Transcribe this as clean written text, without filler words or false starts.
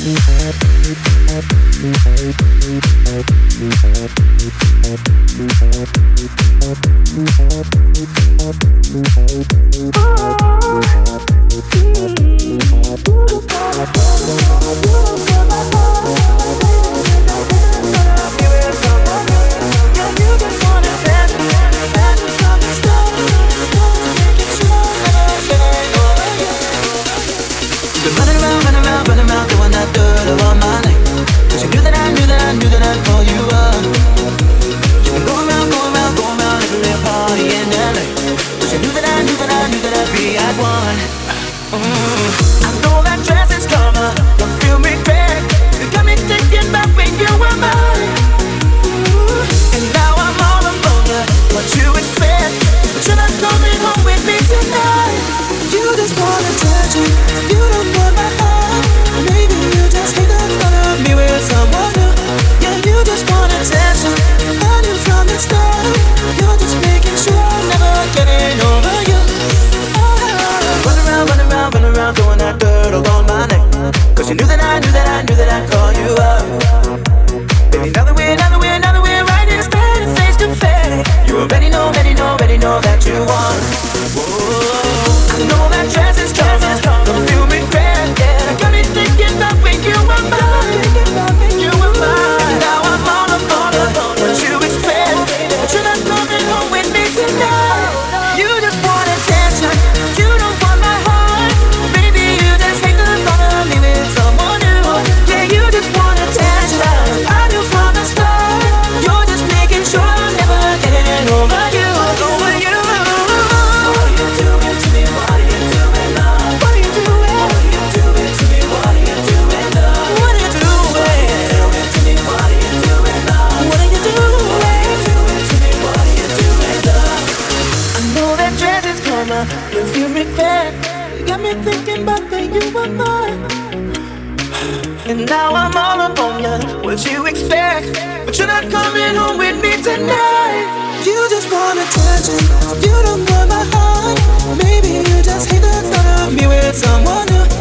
And now I'm all up on ya. What you expect? But you're not coming home with me tonight. You just want attention. You don't want my heart. Maybe you just hate the thought of me with someone new.